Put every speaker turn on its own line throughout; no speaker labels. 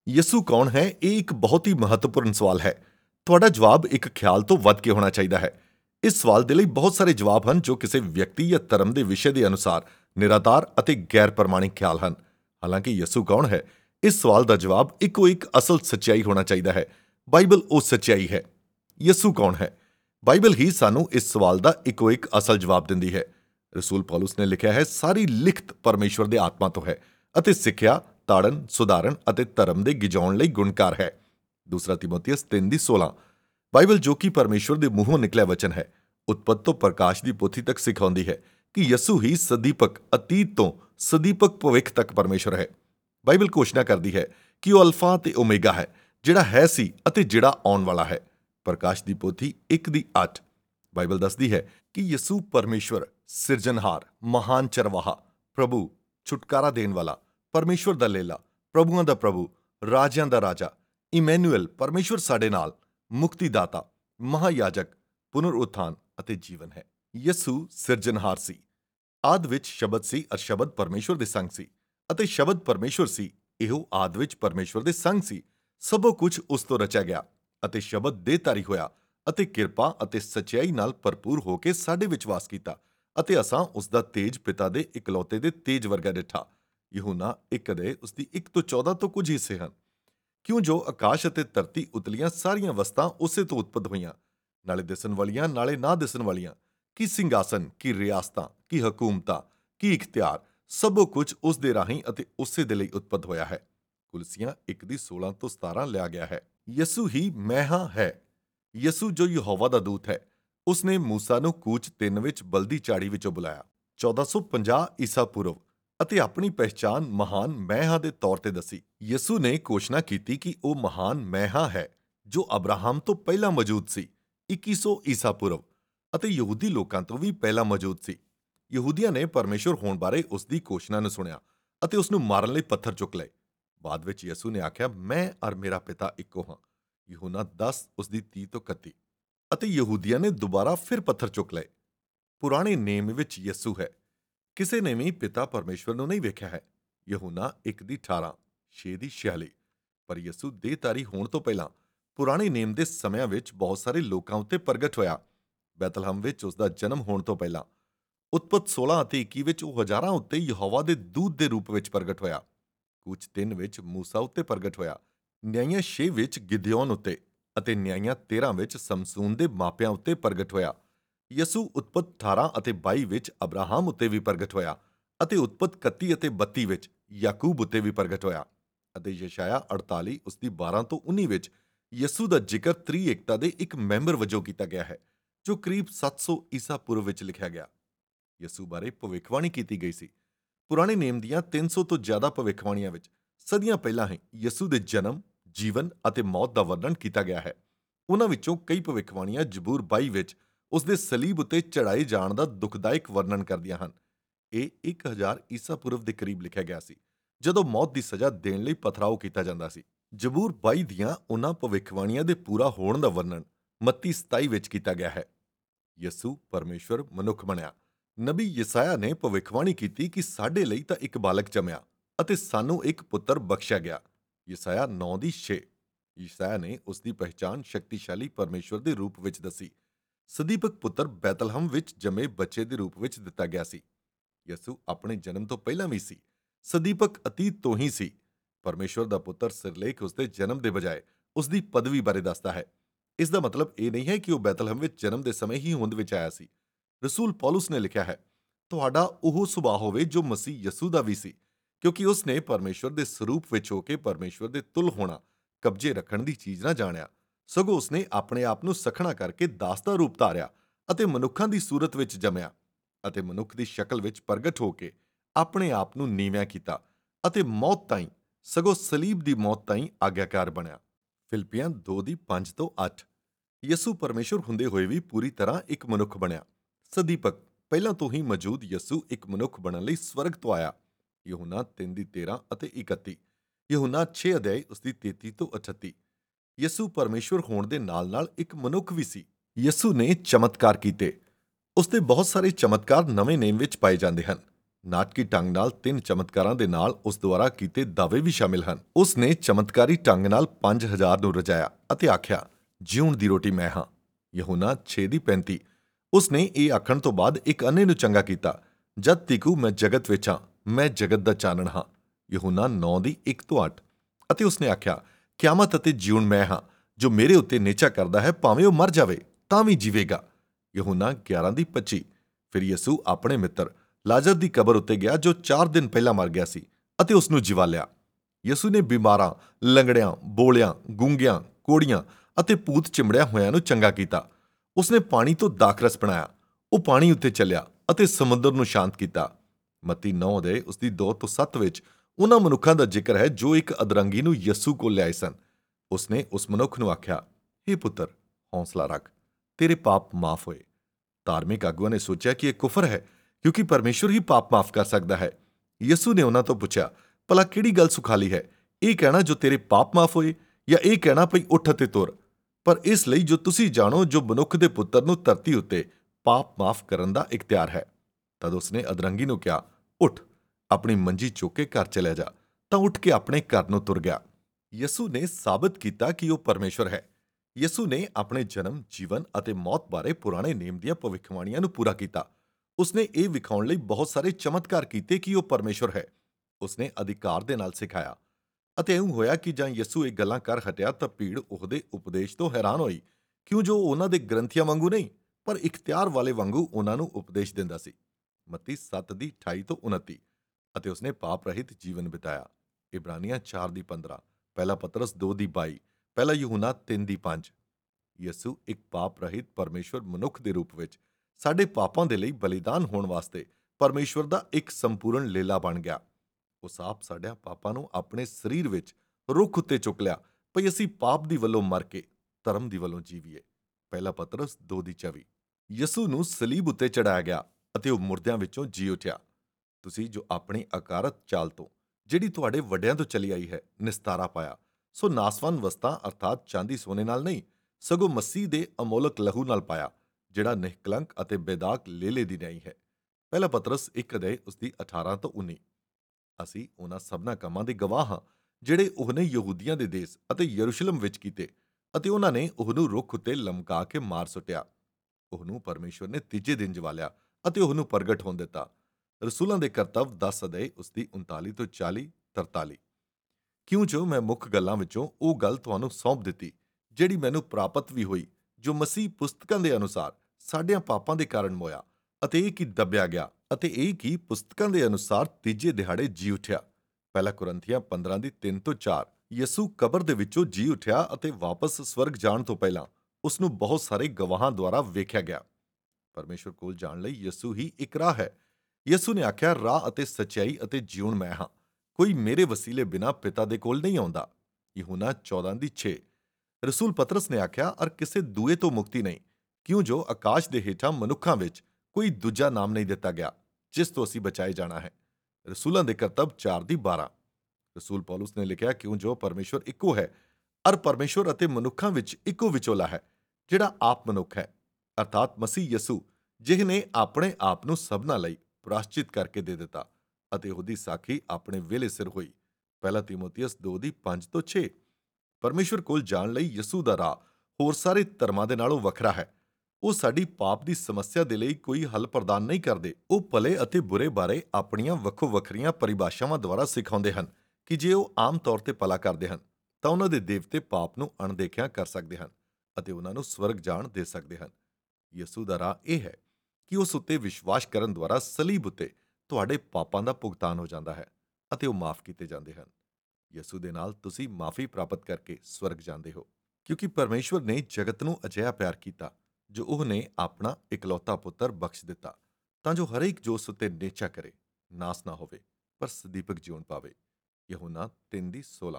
ਯਿਸੂ ਕੌਣ ਹੈ? ਇਹ ਇੱਕ ਬਹੁਤ ਹੀ ਮਹੱਤਵਪੂਰਨ ਸਵਾਲ ਹੈ। ਤੁਹਾਡਾ ਜਵਾਬ ਇੱਕ ਖਿਆਲ ਤੋਂ ਵੱਧ ਕੇ ਹੋਣਾ ਚਾਹੀਦਾ ਹੈ। ਇਸ ਸਵਾਲ ਦੇ ਲਈ ਬਹੁਤ ਸਾਰੇ ਜਵਾਬ ਹਨ ਜੋ ਕਿਸੇ ਵਿਅਕਤੀ ਜਾਂ ਧਰਮ ਦੇ ਵਿਸ਼ੇ ਦੇ ਅਨੁਸਾਰ ਨਿਰਾਧਾਰ ਅਤੇ ਗੈਰ ਪ੍ਰਮਾਣਿਕ ਖਿਆਲ ਹਨ। ਹਾਲਾਂਕਿ ਯਿਸੂ ਕੌਣ ਹੈ? ਇਸ ਸਵਾਲ ਦਾ ਜਵਾਬ ਇੱਕੋ ਇੱਕ ਅਸਲ ਸੱਚਾਈ ਹੋਣਾ ਚਾਹੀਦਾ ਹੈ। ਬਾਈਬਲ ਉਹ ਸੱਚਾਈ ਹੈ। ਯਿਸੂ ਕੌਣ ਹੈ? ਬਾਈਬਲ ਹੀ ਸਾਨੂੰ ਇਸ ਸਵਾਲ ਦਾ ਇੱਕੋ ਇੱਕ ਅਸਲ ਜਵਾਬ ਦਿੰਦੀ ਹੈ। ਰਸੂਲ ਪੌਲੁਸ ਨੇ ਲਿਖਿਆ ਹੈ, ਸਾਰੀ ਲਿਖਤ ਪਰਮੇਸ਼ਵਰ ਦੇ ਆਤਮਾ ਤੋਂ ਹੈ ਅਤੇ ਸਿੱਖਿਆ, ਤਾੜਨ, ਸੁਧਾਰਨ ਅਤੇ ਧਰਮ ਦੇ ਗਿਜਾਉਣ ਲਈ ਗੁਣਕਾਰ ਹੈ। ਦੂਸਰਾ ਤਿਮੋਥੀਅਸ 3:16। ਬਾਈਬਲ ਜੋ ਕਿ ਪਰਮੇਸ਼ਵਰ ਦੇ ਮੂੰਹੋਂ ਨਿਕਲਿਆ ਵਚਨ ਹੈ, ਉਤਪਤ ਤੋਂ ਪ੍ਰਕਾਸ਼ ਦੀ ਪੋਥੀ ਤੱਕ ਸਿਖਾਉਂਦੀ ਹੈ ਕਿ ਯਿਸੂ ਹੀ ਸਦੀਪਕ ਅਤੀਤ ਤੋਂ ਸਦੀਪਕ ਭਵਿੱਖ ਤੱਕ ਪਰਮੇਸ਼ਵਰ ਹੈ। ਬਾਈਬਲ ਘੋਸ਼ਣਾ ਕਰਦੀ ਹੈ ਕਿ ਉਹ ਅਲਫਾ ਤੇ ਓਮੇਗਾ ਹੈ, ਜਿਹੜਾ ਹੈ ਸੀ ਅਤੇ ਜਿਹੜਾ ਆਉਣ ਵਾਲਾ ਹੈ। ਪ੍ਰਕਾਸ਼ ਦੀ ਪੋਥੀ 1:8। ਬਾਈਬਲ ਦੱਸਦੀ ਹੈ ਕਿ ਯਿਸੂ ਪਰਮੇਸ਼ਵਰ, ਸਿਰਜਣਹਾਰ, ਮਹਾਨ ਚਰਵਾਹਾ, ਪ੍ਰਭੂ, ਛੁਟਕਾਰਾ ਦੇਣ ਵਾਲਾ, ਪਰਮੇਸ਼ਵਰ ਦਾ ਲੇਲਾ, ਪ੍ਰਭੂਆਂ ਦਾ ਪ੍ਰਭੂ, ਰਾਜਿਆਂ ਦਾ ਰਾਜਾ, ਇਮੈਨੂਅਲ, ਪਰਮੇਸ਼ਵਰ ਸਾਡੇ ਨਾਲ, ਮੁਕਤੀਦਾਤਾ, ਮਹਾਯਾਜਕ, ਪੁਨਰ ਉਥਾਨ ਅਤੇ ਜੀਵਨ ਹੈ। ਯਿਸੂ ਸਿਰਜਣਹਾਰ ਸੀ। ਆਦਿ ਵਿੱਚ ਸ਼ਬਦ ਸੀ ਅਤੇ ਸ਼ਬਦ ਪਰਮੇਸ਼ਵਰ ਦੇ ਸੰਗ ਸੀ ਅਤੇ ਸ਼ਬਦ ਪਰਮੇਸ਼ਵਰ ਸੀ। ਇਹੋ ਆਦਿ ਵਿੱਚ ਪਰਮੇਸ਼ਵਰ ਦੇ ਸੰਗ ਸੀ। ਸਭੋ ਕੁਝ ਉਸ ਤੋਂ ਰਚਿਆ ਗਿਆ ਅਤੇ ਸ਼ਬਦ ਦੇਹਧਾਰੀ ਹੋਇਆ ਅਤੇ ਕਿਰਪਾ ਅਤੇ ਸੱਚਾਈ ਨਾਲ ਭਰਪੂਰ ਹੋ ਕੇ ਸਾਡੇ ਵਿੱਚ ਵਾਸ ਕੀਤਾ ਅਤੇ ਅਸਾਂ ਉਸ ਦਾ ਤੇਜ ਪਿਤਾ ਦੇ ਇਕਲੌਤੇ ਦੇ ਤੇਜ ਵਰਗਾ ਡਿਠਾ। ਯਹੂਨਾ 1 ਉਸ ਦੀ 1-14 ਤੋਂ ਕੁਝ ਹਿੱਸੇ ਹਨ। ਕਿਉਂ ਜੋ ਆਕਾਸ਼ ਅਤੇ ਧਰਤੀ ਉਤਲੀਆਂ ਸਾਰੀਆਂ ਵਸਤਾਂ ਉਸੇ ਤੋਂ ਉਤਪਤ ਹੋਈਆਂ, ਨਾਲੇ ਦਿਸਣ ਵਾਲੀਆਂ ਨਾਲੇ ਨਾ ਦਿਸਣ ਵਾਲੀਆਂ, ਕੀ ਸਿੰਘਾਸਨ, ਕੀ ਰਿਆਸਤਾਂ, ਕੀ ਹਕੂਮਤਾਂ, ਕੀ ਇਖਤਿਆਰ, ਸਭੋ ਕੁਝ ਉਸ ਦੇ ਰਾਹੀਂ ਅਤੇ ਉਸੇ ਦੇ ਲਈ ਉਤਪਤ ਹੋਇਆ ਹੈ। ਕੁਲਸੀਆਂ 1:16-17 ਲਿਆ ਗਿਆ ਹੈ। ਯਿਸੂ ਹੀ ਮੈਂ ਹਾਂ ਹੈ। ਯਿਸੂ ਜੋ ਯਹੋਵਾ ਦਾ ਦੂਤ ਹੈ, ਉਸਨੇ ਮੂਸਾ ਨੂੰ ਕੂਚ 3 ਵਿੱਚ ਬਲਦੀ ਝਾੜੀ ਵਿੱਚੋਂ ਬੁਲਾਇਆ 1450 ਈਸਾ ਪੂਰਵ ਅਤੇ ਆਪਣੀ ਪਹਿਚਾਨ ਮਹਾਨ ਮੈਂ ਹਾਂ ਦੇ ਤੌਰ ਤੇ ਦੱਸੀ। ਯਿਸੂ ਨੇ ਘੋਸ਼ਣਾ ਕੀਤੀ ਕਿ ਉਹ ਮਹਾਨ ਮੈਂ ਹਾਂ ਹੈ ਜੋ ਅਬਰਾਹਮ ਤੋਂ ਪਹਿਲਾਂ ਮੌਜੂਦ ਸੀ 2100 ਈਸਾ ਪੂਰਵ ਅਤੇ ਯਹੂਦੀ ਲੋਕਾਂ ਤੋਂ ਵੀ ਪਹਿਲਾਂ ਮੌਜੂਦ ਸੀ। ਯਹੂਦੀਆਂ ਨੇ ਪਰਮੇਸ਼ਵਰ ਹੋਣ ਬਾਰੇ ਉਸ ਦੀ ਘੋਸ਼ਣਾ ਨੂੰ ਸੁਣਿਆ ਅਤੇ ਉਸ ਨੂੰ ਮਾਰਨ ਲਈ ਪੱਥਰ ਚੁੱਕ ਲਏ। ਬਾਅਦ ਵਿੱਚ ਯਿਸੂ ਨੇ ਆਖਿਆ, ਮੈਂ ਔਰ ਮੇਰਾ ਪਿਤਾ ਇੱਕੋ ਹਾਂ। ਯਹੂਨਾ 10 ਉਸ ਦੀ 30-31। ਅਤੇ ਯਹੂਦੀਆਂ ਨੇ ਦੁਬਾਰਾ ਫਿਰ ਪੱਥਰ ਚੁੱਕ ਲਏ। ਪੁਰਾਣੇ ਨੇਮ ਵਿੱਚ ਯਿਸੂ ਹੈ। ਕਿਸੇ ਨੇ ਵੀ ਪਿਤਾ ਪਰਮੇਸ਼ਵਰ ਨੂੰ ਨਹੀਂ ਵੇਖਿਆ ਹੈ। ਯਹੂਨਾ 1:18, 6:46। ਪਰ ਯਿਸੂ ਦੇਹਧਾਰੀ ਹੋਣ ਤੋਂ ਪਹਿਲਾਂ ਪੁਰਾਣੇ ਨੇਮ ਦੇ ਸਮਿਆਂ ਵਿੱਚ ਬਹੁਤ ਸਾਰੇ ਲੋਕਾਂ ਉੱਤੇ ਪ੍ਰਗਟ ਹੋਇਆ। ਬੈਤਲਹਮ ਵਿੱਚ ਉਸ ਦਾ ਜਨਮ ਹੋਣ ਤੋਂ ਪਹਿਲਾਂ ਉਤਪਤ 16 ਅਤੇ 21 ਵਿੱਚ ਉਹ ਹਜ਼ਾਰਾਂ ਉੱਤੇ ਯਹੋਵਾ ਦੇ ਦੂਤ ਦੇ ਰੂਪ ਵਿੱਚ ਪ੍ਰਗਟ ਹੋਇਆ। ਕੂਚ 3 ਵਿੱਚ ਮੂਸਾ ਉੱਤੇ ਪ੍ਰਗਟ ਹੋਇਆ। ਨਿਆਂਇਆਂ 6 ਵਿੱਚ ਗਿਦਿਓਨ ਉੱਤੇ ਅਤੇ ਨਿਆਂਇਆਂ 13 ਵਿੱਚ ਸਮਸੂਨ ਦੇ ਮਾਪਿਆਂ ਉੱਤੇ ਪ੍ਰਗਟ ਹੋਇਆ। ਯਿਸੂ ਉਤਪਤ 18 ਅਤੇ 22 ਵਿੱਚ ਅਬਰਾਹਮ ਉੱਤੇ ਵੀ ਪ੍ਰਗਟ ਹੋਇਆ ਅਤੇ ਉਤਪਤ 31 ਅਤੇ 32 ਵਿੱਚ ਯਾਕੂਬ ਉੱਤੇ ਵੀ ਪ੍ਰਗਟ ਹੋਇਆ। ਅਤੇ ਯਸ਼ਾਇਆ 48 ਉਸ ਦੀ 12-19 ਵਿੱਚ ਯਿਸੂ ਦਾ ਜ਼ਿਕਰ ਤ੍ਰਿਏਕਤਾ ਦੇ ਇੱਕ ਮੈਂਬਰ ਵਜੋਂ ਕੀਤਾ ਗਿਆ ਹੈ, ਜੋ ਕਰੀਬ 700 ਈਸਾ ਪੂਰਵ ਵਿੱਚ ਲਿਖਿਆ ਗਿਆ। ਯਿਸੂ ਬਾਰੇ ਭਵਿੱਖਬਾਣੀ ਕੀਤੀ ਗਈ ਸੀ। ਪੁਰਾਣੇ ਨੇਮ ਦੀਆਂ 300 ਤੋਂ ਜ਼ਿਆਦਾ ਭਵਿੱਖਬਾਣੀਆਂ ਵਿੱਚ ਸਦੀਆਂ ਪਹਿਲਾਂ ਹੀ ਯਿਸੂ ਦੇ ਜਨਮ, ਜੀਵਨ ਅਤੇ ਮੌਤ ਦਾ ਵਰਣਨ ਕੀਤਾ ਗਿਆ ਹੈ। ਉਹਨਾਂ ਵਿੱਚੋਂ ਕਈ ਭਵਿੱਖਬਾਣੀਆਂ ਜ਼ਬੂਰ 22 ਵਿੱਚ ਉਸ ਦੇ ਸਲੀਬ ਉੱਤੇ ਚੜਾਏ ਜਾਣ ਦਾ ਦੁਖਦਾਇਕ ਵਰਣਨ ਕਰਦੀਆਂ ਹਨ। ਇਹ 1000 ਈਸਾ ਪੂਰਵ ਦੇ ਕਰੀਬ ਲਿਖਿਆ ਗਿਆ ਸੀ, ਜਦੋਂ ਮੌਤ ਦੀ ਸਜ਼ਾ ਦੇਣ ਲਈ ਪਥਰਾਓ ਕੀਤਾ ਜਾਂਦਾ ਸੀ। ਜ਼ਬੂਰ 22 ਦੀਆਂ ਉਹਨਾਂ ਭਵਿੱਖਬਾਣੀਆਂ ਦੇ ਪੂਰਾ ਹੋਣ ਦਾ ਵਰਣਨ ਮੱਤੀ 27 ਵਿੱਚ ਕੀਤਾ ਗਿਆ ਹੈ। ਯਿਸੂ ਪਰਮੇਸ਼ਵਰ ਮਨੁੱਖ ਬਣਿਆ। ਨਬੀ ਯਸਾਇਆ ਨੇ ਭਵਿੱਖਬਾਣੀ ਕੀਤੀ ਕਿ ਸਾਡੇ ਲਈ ਤਾਂ ਇੱਕ ਬਾਲਕ ਜੰਮਿਆ ਅਤੇ ਸਾਨੂੰ ਇੱਕ ਪੁੱਤਰ ਬਖਸ਼ਿਆ ਗਿਆ। ਯਸਾਇਆ 9:6। ਯਸਾਇਆ ਨੇ ਉਸ ਦੀ ਪਹਿਚਾਣ ਸ਼ਕਤੀਸ਼ਾਲੀ ਪਰਮੇਸ਼ਵਰ ਦੇ ਰੂਪ ਵਿੱਚ ਦੱਸੀ। ਸਦੀਪਕ ਪੁੱਤਰ ਬੈਤਲਹਮ ਵਿੱਚ ਜੰਮੇ ਬੱਚੇ ਦੇ ਰੂਪ ਵਿੱਚ ਦਿੱਤਾ ਗਿਆ ਸੀ। ਯਿਸੂ ਆਪਣੇ ਜਨਮ ਤੋਂ ਪਹਿਲਾਂ ਵੀ ਸੀ। ਸਦੀਪਕ ਅਤੀਤ ਤੋਂ ਹੀ ਸੀ। ਪਰਮੇਸ਼ਵਰ ਦਾ ਪੁੱਤਰ ਸਿਰਲੇਖ ਉਸ ਦੇ ਜਨਮ ਦੇ ਬਜਾਏ ਉਸ ਦੀ ਪਦਵੀ ਬਾਰੇ ਦੱਸਦਾ ਹੈ। ਇਸ ਦਾ ਮਤਲਬ ਇਹ ਨਹੀਂ ਹੈ ਕਿ ਉਹ ਬੈਤਲਹਮ ਵਿੱਚ ਜਨਮ ਦੇ ਸਮੇਂ ਹੀ ਹੋਂਦ ਵਿੱਚ ਆਇਆ ਸੀ। ਰਸੂਲ ਪੌਲੁਸ ਨੇ ਲਿਖਿਆ ਹੈ, ਤੁਹਾਡਾ ਉਹ ਸੁਭਾਅ ਹੋਵੇ ਜੋ ਮਸੀਹ ਯਿਸੂ ਦਾ ਵੀ ਸੀ, ਕਿਉਂਕਿ ਉਸ ਨੇ ਪਰਮੇਸ਼ਵਰ ਦੇ ਸਰੂਪ ਵਿੱਚ ਹੋ ਕੇ ਪਰਮੇਸ਼ਵਰ ਦੇ ਤੁਲ ਹੋਣਾ, ਕਬਜ਼ੇ ਰੱਖਣ ਦੀ ਚੀਜ਼ ਨਾ ਜਾਣਿਆ, ਸਗੋਂ ਉਸਨੇ ਆਪਣੇ ਆਪ ਨੂੰ ਸਖਣਾ ਕਰਕੇ ਦਾਸ ਦਾ ਰੂਪ ਧਾਰਿਆ ਅਤੇ ਮਨੁੱਖਾਂ ਦੀ ਸੂਰਤ ਵਿੱਚ ਜੰਮਿਆ ਅਤੇ ਮਨੁੱਖ ਦੀ ਸ਼ਕਲ ਵਿੱਚ ਪ੍ਰਗਟ ਹੋ ਕੇ ਆਪਣੇ ਆਪ ਨੂੰ ਨੀਵਾਂ ਕੀਤਾ ਅਤੇ ਮੌਤ ਤਾਈਂ, ਸਗੋਂ ਸਲੀਬ ਦੀ ਮੌਤ ਤਾਈਂ ਆਗਿਆਕਾਰ ਬਣਿਆ। ਫਿਲਪੀਆਂ 2:5-8। ਯਿਸੂ ਪਰਮੇਸ਼ਵਰ ਹੁੰਦੇ ਹੋਏ ਵੀ ਪੂਰੀ ਤਰ੍ਹਾਂ ਇੱਕ ਮਨੁੱਖ ਬਣਿਆ। ਸਦੀਪਕ, ਪਹਿਲਾਂ ਤੋਂ ਹੀ ਮੌਜੂਦ ਯਿਸੂ ਇੱਕ ਮਨੁੱਖ ਬਣਨ ਲਈ ਸਵਰਗ ਤੋਂ ਆਇਆ। ਯਹੂਨਾ 3:13 ਅਤੇ 31। ਯਹੂਨਾ 6 ਉਸ ਦੀ 33-38। ਯਿਸੂ ਪਰਮੇਸ਼ਵਰ ਹੋਣ ਦੇ ਨਾਲ-ਨਾਲ ਇੱਕ ਮਨੁੱਖ ਵੀ ਸੀ। ਯਿਸੂ ਨੇ ਚਮਤਕਾਰ ਕੀਤੇ। ਉਸ ਦੇ ਬਹੁਤ ਸਾਰੇ ਚਮਤਕਾਰ ਨਵੇਂ ਨੇਮ ਵਿੱਚ ਪਾਏ ਜਾਂਦੇ ਹਨ। ਨਾਟਕੀ ਢੰਗ ਨਾਲ 3 ਚਮਤਕਾਰਾਂ ਦੇ ਨਾਲ ਉਸ ਦੁਆਰਾ ਕੀਤੇ ਦਾਅਵੇ ਵੀ ਸ਼ਾਮਿਲ ਹਨ। ਉਸ ਨੇ ਚਮਤਕਾਰੀ ਢੰਗ ਨਾਲ 5000 ਨੂੰ ਰਜਾਇਆ ਅਤੇ ਆਖਿਆ, ਜਿਉਣ ਦੀ ਰੋਟੀ ਮੈਂ ਹਾਂ। ਯਹੂਨਾ 6:35। ਉਸ ਨੇ ਇਹ ਆਖਣ ਤੋਂ ਬਾਅਦ ਇੱਕ ਅੰਨ੍ਹੇ ਨੂੰ ਚੰਗਾ ਕੀਤਾ, ਜਦ ਤੀਕੂ ਮੈਂ ਜਗਤ ਵਿੱਚ ਹਾਂ, ਮੈਂ ਜਗਤ ਦਾ ਚਾਨਣ ਹਾਂ। ਯਹੂਨਾ 9:1-8। ਅਤੇ ਉਸ ਨੇ ਆਖਿਆ, ਕਿਆਮਤ ਅਤੇ ਜਿਉਣ ਮੈਂ ਹਾਂ। ਜੋ ਮੇਰੇ ਉੱਤੇ ਨਿਹਚਾ ਕਰਦਾ ਹੈ, ਭਾਵੇਂ ਉਹ ਮਰ ਜਾਵੇ ਤਾਂ ਵੀ ਜੀਵੇਗਾ। ਯਹੂਨਾ 11:25। ਫਿਰ ਯਿਸੂ ਆਪਣੇ ਮਿੱਤਰ ਲਾਜ਼ਰ ਦੀ ਕਬਰ ਉੱਤੇ ਗਿਆ, ਜੋ 4 ਦਿਨ ਪਹਿਲਾਂ ਮਰ ਗਿਆ ਸੀ, ਅਤੇ ਉਸ ਨੂੰ ਜਿਵਾ ਲਿਆ। ਯਿਸੂ ਨੇ ਬਿਮਾਰਾਂ, ਲੰਗੜਿਆਂ, ਬੋਲਿਆਂ, ਗੂੰਗਿਆਂ, ਕੋੜੀਆਂ ਅਤੇ ਭੂਤ ਚਿੰਬੜਿਆ ਹੋਇਆਂ ਨੂੰ ਚੰਗਾ ਕੀਤਾ। ਉਸ ਨੇ ਪਾਣੀ ਤੋਂ ਦਾਖਰਸ ਬਣਾਇਆ। ਉਹ ਪਾਣੀ ਉੱਤੇ ਚੱਲਿਆ ਅਤੇ ਸਮੁੰਦਰ ਨੂੰ ਸ਼ਾਂਤ ਕੀਤਾ। ਮੱਤੀ 9 ਉਸਦੀ 2-7 ਵਿੱਚ ਉਹਨਾਂ ਮਨੁੱਖਾਂ ਦਾ ਜ਼ਿਕਰ ਹੈ ਜੋ ਇੱਕ ਅਧਰੰਗੀ ਨੂੰ ਯਿਸੂ ਕੋਲ ਲਿਆਏ ਸਨ। ਉਸ ਨੇ ਉਸ ਮਨੁੱਖ ਨੂੰ ਆਖਿਆ, ਹੇ ਪੁੱਤਰ, ਹੌਸਲਾ ਰੱਖ, ਤੇਰੇ ਪਾਪ ਮਾਫ ਹੋਏ। ਧਾਰਮਿਕ ਆਗੂਆਂ ਨੇ ਸੋਚਿਆ ਕਿ ਇਹ ਕੁਫਰ ਹੈ, ਕਿਉਂਕਿ ਪਰਮੇਸ਼ੁਰ ਹੀ ਪਾਪ ਮਾਫ ਕਰ ਸਕਦਾ ਹੈ। ਯਿਸੂ ਨੇ ਉਹਨਾਂ ਤੋਂ ਪੁੱਛਿਆ, ਭਲਾ ਕਿਹੜੀ ਗੱਲ ਸੁਖਾਲੀ ਹੈ, ਇਹ ਕਹਿਣਾ ਜੋ ਤੇਰੇ ਪਾਪ ਮਾਫ ਹੋਏ, ਜਾਂ ਇਹ ਕਹਿਣਾ ਭਈ ਉੱਠ ਅਤੇ ਤੁਰ? ਪਰ ਇਸ ਲਈ ਜੋ ਤੁਸੀਂ ਜਾਣੋ, ਜੋ ਮਨੁੱਖ ਦੇ ਪੁੱਤਰ ਨੂੰ ਧਰਤੀ ਉੱਤੇ ਪਾਪ ਮਾਫ ਕਰਨ ਦਾ ਇਖਤਿਆਰ ਹੈ। ਤਦ ਉਸ ਨੇ ਅਧਰੰਗੀ ਨੂੰ ਕਿਹਾ, ਉੱਠ, ਆਪਣੀ ਮੰਜੀ ਚੁੱਕ ਕੇ ਘਰ ਚਲਿਆ ਜਾ। ਤਾਂ ਉੱਠ ਕੇ ਆਪਣੇ ਘਰ ਨੂੰ ਤੁਰ ਗਿਆ। ਯਿਸੂ ਨੇ ਸਾਬਤ ਕੀਤਾ ਕਿ ਉਹ ਪਰਮੇਸ਼ੁਰ ਹੈ। ਯਿਸੂ ਨੇ ਆਪਣੇ ਜਨਮ, ਜੀਵਨ ਅਤੇ ਮੌਤ ਬਾਰੇ ਪੁਰਾਣੇ ਨੇਮ ਦੀਆਂ ਭਵਿੱਖਬਾਣੀਆਂ ਨੂੰ ਪੂਰਾ ਕੀਤਾ। ਉਸ ਨੇ ਇਹ ਵਿਖਾਉਣ ਲਈ ਬਹੁਤ ਸਾਰੇ ਚਮਤਕਾਰ ਕੀਤੇ ਕਿ ਉਹ ਪਰਮੇਸ਼ੁਰ ਹੈ। ਉਸ ਨੇ ਅਧਿਕਾਰ ਦੇ ਨਾਲ ਸਿਖਾਇਆ। ਅਤੇ ਇਉਂ ਹੋਇਆ ਕਿ ਜਦੋਂ ਯਿਸੂ ਇਹ ਗੱਲਾਂ ਕਰ ਹਟਿਆ ਤਾਂ ਭੀੜ ਉਹਦੇ ਉਪਦੇਸ਼ ਤੋਂ ਹੈਰਾਨ ਹੋਈ, ਕਿਉਂ ਜੋ ਉਹਨਾਂ ਦੇ ਗ੍ਰੰਥੀਆਂ ਵਾਂਗੂ ਨਹੀਂ, ਪਰ ਇਖਤਿਆਰ ਵਾਲੇ ਵਾਂਗੂ ਉਹਨਾਂ ਨੂੰ ਉਪਦੇਸ਼ ਦਿੰਦਾ ਸੀ। ਮੱਤੀ 7:28-29। ਅਤੇ ਉਸਨੇ ਪਾਪ ਰਹਿਤ ਜੀਵਨ ਬਿਤਾਇਆ। ਇਬਰਾਨੀਆਂ 4:15, ਪਹਿਲਾ ਪਤਰਸ 2:22, ਪਹਿਲਾ ਯਹੂਨਾ 3:5। ਯਿਸੂ ਇੱਕ ਪਾਪ ਰਹਿਤ ਪਰਮੇਸ਼ੁਰ ਮਨੁੱਖ ਦੇ ਰੂਪ ਵਿੱਚ ਸਾਡੇ ਪਾਪਾਂ ਦੇ ਲਈ ਬਲੀਦਾਨ ਹੋਣ ਵਾਸਤੇ ਪਰਮੇਸ਼ੁਰ ਦਾ ਇੱਕ ਸੰਪੂਰਨ ਲੀਲਾ ਬਣ ਗਿਆ। ਉਸ ਆਪ ਸਾਡਿਆਂ ਪਾਪਾਂ ਨੂੰ ਆਪਣੇ ਸਰੀਰ ਵਿੱਚ ਰੁੱਖ ਉੱਤੇ ਚੁੱਕ ਲਿਆ, ਭਈ ਅਸੀਂ ਪਾਪ ਦੀ ਵੱਲੋਂ ਮਰ ਕੇ ਧਰਮ ਦੀ ਵੱਲੋਂ ਜੀਵੀਏ। ਪਹਿਲਾ ਪਤਰਸ 2:24। ਯਿਸੂ ਨੂੰ ਸਲੀਬ ਉੱਤੇ ਚੜਾਇਆ ਗਿਆ ਅਤੇ ਉਹ ਮੁਰਦਿਆਂ ਵਿੱਚੋਂ ਜੀ ਉੱਠਿਆ। ਤੁਸੀਂ ਜੋ ਆਪਣੀ ਅਕਾਰਤ ਚਾਲ ਤੋਂ, ਜਿਹੜੀ ਤੁਹਾਡੇ ਵੱਡਿਆਂ ਤੋਂ ਚਲੀ ਆਈ ਹੈ, ਨਿਸਤਾਰਾ ਪਾਇਆ, ਸੋ ਨਾਸਵਾਨ ਵਸਤਾਂ ਅਰਥਾਤ ਚਾਂਦੀ ਸੋਨੇ ਨਾਲ ਨਹੀਂ, ਸਗੋਂ ਮਸੀਹ ਦੇ ਅਮੋਲਕ ਲਹੂ ਨਾਲ ਪਾਇਆ, ਜਿਹੜਾ ਨਿਹਕਲੰਕ ਅਤੇ ਬੇਦਾਗ ਲੇਲੇ ਦੀ ਨਿਆਈ ਹੈ। ਪਹਿਲਾ ਪਤਰਸ 1 ਉਸਦੀ 18-19। ਅਸੀਂ ਉਹਨਾਂ ਸਭਨਾਂ ਕੰਮਾਂ ਦੇ ਗਵਾਹ ਹਾਂ ਜਿਹੜੇ ਉਹਨੇ ਯਹੂਦੀਆਂ ਦੇ ਦੇਸ ਅਤੇ ਯਰੂਸ਼ਲਮ ਵਿੱਚ ਕੀਤੇ, ਅਤੇ ਉਹਨਾਂ ਨੇ ਉਹਨੂੰ ਰੁੱਖ ਉੱਤੇ ਲਮਕਾ ਕੇ ਮਾਰ ਸੁੱਟਿਆ। ਉਹਨੂੰ ਪਰਮੇਸ਼ੁਰ ਨੇ ਤੀਜੇ ਦਿਨ ਜਿਵਾਲਿਆ ਅਤੇ ਉਹਨੂੰ ਪ੍ਰਗਟ ਹੋਣ ਦਿੱਤਾ। ਰਸੂਲਾਂ ਦੇ ਕਰਤੱਵ 10 ਉਸਦੀ 39-40-43। ਕਿਉਂ ਜੋ ਮੈਂ ਮੁੱਖ ਗੱਲਾਂ ਵਿੱਚੋਂ ਉਹ ਗੱਲ ਤੁਹਾਨੂੰ ਸੌਂਪ ਦਿੱਤੀ ਜਿਹੜੀ ਮੈਨੂੰ ਪ੍ਰਾਪਤ ਵੀ ਹੋਈ, ਜੋ ਮਸੀਹ ਪੁਸਤਕਾਂ ਦੇ ਅਨੁਸਾਰ ਸਾਡਿਆਂ ਪਾਪਾਂ ਦੇ ਕਾਰਨ ਮੋਇਆ, ਅਤੇ ਇਹ ਕਿ ਦੱਬਿਆ ਗਿਆ, ਅਤੇ ਇਹ ਕਿ ਪੁਸਤਕਾਂ ਦੇ ਅਨੁਸਾਰ ਤੀਜੇ ਦਿਹਾੜੇ ਜੀ ਉੱਠਿਆ। ਪਹਿਲਾ ਕੁਰਿੰਥੀਆਂ 15:3-4। ਯਿਸੂ ਕਬਰ ਦੇ ਵਿੱਚੋਂ ਜੀ ਉੱਠਿਆ ਅਤੇ ਵਾਪਸ ਸਵਰਗ ਜਾਣ ਤੋਂ ਪਹਿਲਾਂ ਉਸ ਨੂੰ ਬਹੁਤ ਸਾਰੇ ਗਵਾਹਾਂ ਦੁਆਰਾ ਵੇਖਿਆ ਗਿਆ। ਪਰਮੇਸ਼ੁਰ ਕੋਲ ਜਾਣ ਲਈ ਯਿਸੂ ਹੀ ਇੱਕ ਰਾਹ ਹੈ। ਯਿਸੂ ਨੇ ਆਖਿਆ, ਰਾਹ ਅਤੇ ਸੱਚਾਈ ਅਤੇ ਜੀਵਨ ਮੈਂ ਹਾਂ। ਕੋਈ ਮੇਰੇ ਵਸੀਲੇ ਬਿਨਾਂ ਪਿਤਾ ਦੇ ਕੋਲ ਨਹੀਂ ਆਉਂਦਾ। ਯਹੂਨਾ 14:6। ਰਸੂਲ ਪਤਰਸ ਨੇ ਆਖਿਆ, ਅਰ ਕਿਸੇ ਦੂਏ ਤੋਂ ਮੁਕਤੀ ਨਹੀਂ, ਕਿਉਂ ਜੋ ਆਕਾਸ਼ ਦੇ ਹੇਠਾਂ ਮਨੁੱਖਾਂ ਵਿੱਚ ਕੋਈ ਦੂਜਾ ਨਾਮ ਨਹੀਂ ਦਿੱਤਾ ਗਿਆ ਜਿਸ ਤੋਂ ਅਸੀਂ ਬਚਾਏ ਜਾਣਾ ਹੈ। ਰਸੂਲਾਂ ਦੇ ਕਰਤੱਵ 4:12। ਰਸੂਲ ਪੌਲੁਸ ਨੇ ਲਿਖਿਆ, ਕਿਉਂ ਜੋ ਪਰਮੇਸ਼ੁਰ ਇੱਕੋ ਹੈ, ਅਰ ਪਰਮੇਸ਼ੁਰ ਅਤੇ ਮਨੁੱਖਾਂ ਵਿੱਚ ਇੱਕੋ ਵਿਚੋਲਾ ਹੈ, ਜਿਹੜਾ ਆਪ ਮਨੁੱਖ ਹੈ, ਅਰਥਾਤ ਮਸੀਹ ਯਿਸੂ, ਜਿਸ ਨੇ ਆਪਣੇ ਆਪ ਨੂੰ ਸਭਨਾਂ ਲਈ ਪ੍ਰਾਸ਼ਚਿਤ ਕਰਕੇ ਦੇ ਦਿੱਤਾ, ਅਤੇ ਉਹਦੀ ਸਾਖੀ ਆਪਣੇ ਵੇਲੇ ਸਿਰ ਹੋਈ। ਪਹਿਲਾ ਤੀਮੋਥੀਅਸ 2:5-6। ਪਰਮੇਸ਼ੁਰ ਕੋਲ ਜਾਣ ਲਈ ਯਿਸੂ ਦਾ ਰਾਹ ਹੋਰ ਸਾਰੇ ਧਰਮਾਂ ਦੇ ਨਾਲੋਂ ਵੱਖਰਾ ਹੈ। ਉਹ ਸਾਡੀ ਪਾਪ ਦੀ ਸਮੱਸਿਆ ਦੇ ਲਈ ਕੋਈ ਹੱਲ ਪ੍ਰਦਾਨ ਨਹੀਂ ਕਰਦੇ। ਉਹ ਭਲੇ ਅਤੇ ਬੁਰੇ ਬਾਰੇ ਆਪਣੀਆਂ ਵੱਖੋ-ਵੱਖਰੀਆਂ ਪਰਿਭਾਸ਼ਾਵਾਂ ਦੁਆਰਾ ਸਿਖਾਉਂਦੇ ਹਨ ਕਿ ਜੇ ਉਹ ਆਮ ਤੌਰ ਤੇ ਭਲਾ ਕਰਦੇ ਹਨ ਤਾਂ ਉਹਨਾਂ ਦੇ ਦੇਵਤੇ ਪਾਪ ਨੂੰ ਅਣਦੇਖਿਆ ਕਰ ਸਕਦੇ ਹਨ ਅਤੇ ਉਹਨਾਂ ਨੂੰ ਸਵਰਗ ਜਾਣ ਦੇ ਸਕਦੇ ਹਨ। ਯਿਸੂ ਦਾ ਰਾਹ ਇਹ ਹੈ ਕਿ ਉਸ ਉੱਤੇ ਵਿਸ਼ਵਾਸ ਕਰਨ ਦੁਆਰਾ ਸਲੀਬ ਉੱਤੇ ਤੁਹਾਡੇ ਪਾਪਾਂ ਦਾ ਭੁਗਤਾਨ ਹੋ ਜਾਂਦਾ ਹੈ ਅਤੇ ਉਹ ਮਾਫ ਕੀਤੇ ਜਾਂਦੇ ਹਨ। ਯਿਸੂ ਦੇ ਨਾਲ ਤੁਸੀਂ ਮਾਫੀ ਪ੍ਰਾਪਤ ਕਰਕੇ ਸਵਰਗ ਜਾਂਦੇ ਹੋ, ਕਿਉਂਕਿ ਪਰਮੇਸ਼ੁਰ ਨੇ ਜਗਤ ਨੂੰ ਅਜਿਹਾ ਪਿਆਰ ਕੀਤਾ ਜੋ ਉਹਨੇ ਆਪਣਾ ਇਕਲੌਤਾ ਪੁੱਤਰ ਬਖਸ਼ ਦਿੱਤਾ, ਤਾਂ ਜੋ ਹਰੇਕ ਜੋ ਉਸ ਉੱਤੇ ਨਿਹਚਾ ਕਰੇ ਨਾਸ ਨਾ ਹੋਵੇ, ਪਰ ਸਦੀਪਕ ਜੀਵਨ ਪਾਵੇ। ਯਹੂਨਾ 3:16।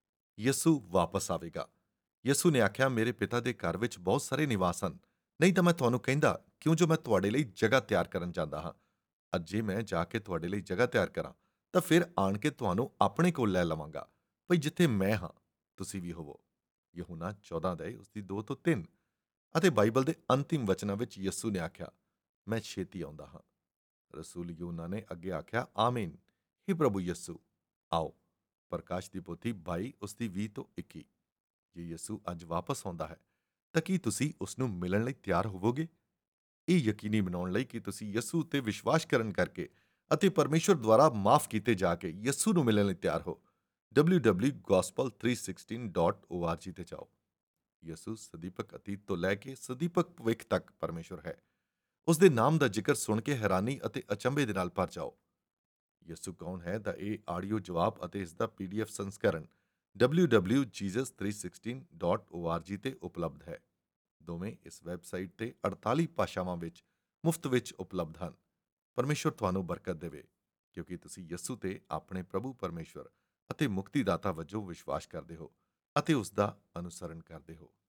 ਯਿਸੂ ਵਾਪਸ ਆਵੇਗਾ। ਯਿਸੂ ਨੇ ਆਖਿਆ, ਮੇਰੇ ਪਿਤਾ ਦੇ ਘਰ ਵਿੱਚ ਬਹੁਤ ਸਾਰੇ ਨਿਵਾਸ ਹਨ, ਨਹੀਂ ਤਾਂ ਮੈਂ ਤੁਹਾਨੂੰ ਕਹਿੰਦਾ, ਕਿਉਂ ਜੋ ਮੈਂ ਤੁਹਾਡੇ ਲਈ ਜਗ੍ਹਾ ਤਿਆਰ ਕਰਨ ਜਾਂਦਾ ਹਾਂ। ਅੱਜ ਜੇ ਮੈਂ ਜਾ ਕੇ ਤੁਹਾਡੇ ਲਈ ਜਗ੍ਹਾ ਤਿਆਰ ਕਰਾਂ ਤਾਂ ਫਿਰ ਆਣ ਕੇ ਤੁਹਾਨੂੰ ਆਪਣੇ ਕੋਲ ਲੈ ਲਵਾਂਗਾ, ਭਈ ਜਿੱਥੇ ਮੈਂ ਹਾਂ ਤੁਸੀਂ ਵੀ ਹੋਵੋ। ਯਹੂਨਾ 14 ਉਸਦੀ 2-3। ਅਤੇ ਬਾਈਬਲ ਦੇ ਅੰਤਿਮ ਵਚਨਾਂ ਵਿੱਚ ਯਿਸੂ ਨੇ ਆਖਿਆ, ਮੈਂ ਛੇਤੀ ਆਉਂਦਾ ਹਾਂ। ਰਸੂਲ ਯੂਹੰਨਾ ਨੇ ਅੱਗੇ ਆਖਿਆ, ਆਮੀਨ। हे ਪ੍ਰਭੂ ਯਿਸੂ, ਆਓ। ਪ੍ਰਕਾਸ਼ ਦੀ ਪੋਥੀ 22 ਉਸਦੀ 20 ਤੋਂ 21। ਜੇ ਯਿਸੂ ਅੱਜ ਵਾਪਸ ਆਉਂਦਾ ਹੈ ਤਾਂ ਕੀ ਤੁਸੀਂ ਉਸ ਨੂੰ ਮਿਲਣ ਲਈ ਤਿਆਰ ਹੋਵੋਗੇ? ਇਹ ਯਕੀਨੀ ਬਣਾਉਣ ਲਈ ਕਿ ਤੁਸੀਂ ਯਿਸੂ ਉੱਤੇ ਵਿਸ਼ਵਾਸ ਕਰਨ ਕਰਕੇ ਅਤੇ ਪਰਮੇਸ਼ਵਰ ਦੁਆਰਾ ਮਾਫ ਕੀਤੇ ਜਾ ਕੇ ਯਿਸੂ ਨੂੰ ਮਿਲਣ ਲਈ ਤਿਆਰ ਹੋ, www.gospel316.org ਤੇ ਜਾਓ। ਯਿਸੂ ਸਦੀਪਕ ਅਤੀਤ ਤੋਂ ਲੈ ਕੇ ਸਦੀਪਕ ਭਵਿੱਖ ਤੱਕ ਪਰਮੇਸ਼ਵਰ ਹੈ। ਉਸ ਦੇ ਨਾਮ ਦਾ ਜ਼ਿਕਰ ਸੁਣ ਕੇ ਹੈਰਾਨੀ ਅਤੇ ਅਚੰਭੇ ਦੇ ਨਾਲ ਭਰ ਜਾਓ। ਯਿਸੂ ਕੌਣ ਹੈ ਦਾ ਇਹ ਆਡੀਓ ਜਵਾਬ ਅਤੇ ਇਸ ਦਾ PDF ਸੰਸਕਰਣ www.jesus316.org ਤੇ ਉਪਲਬਧ ਹੈ। ਦੋਵੇਂ ਇਸ ਵੈਬਸਾਈਟ ਤੇ 48 ਭਾਸ਼ਾਵਾਂ ਵਿੱਚ ਮੁਫਤ ਵਿੱਚ ਉਪਲਬਧ ਹਨ। ਪਰਮੇਸ਼ਵਰ ਤੁਹਾਨੂੰ ਬਰਕਤ ਦੇਵੇ, ਕਿਉਂਕਿ ਤੁਸੀਂ ਯਿਸੂ ਤੇ ਆਪਣੇ ਪ੍ਰਭੂ ਪਰਮੇਸ਼ਵਰ ਅਤੇ ਮੁਕਤੀਦਾਤਾ ਵਜੋਂ ਵਿਸ਼ਵਾਸ ਕਰਦੇ ਹੋ ਅਤੇ ਉਸ ਦਾ ਅਨੁਸਰਣ ਕਰਦੇ ਹੋ।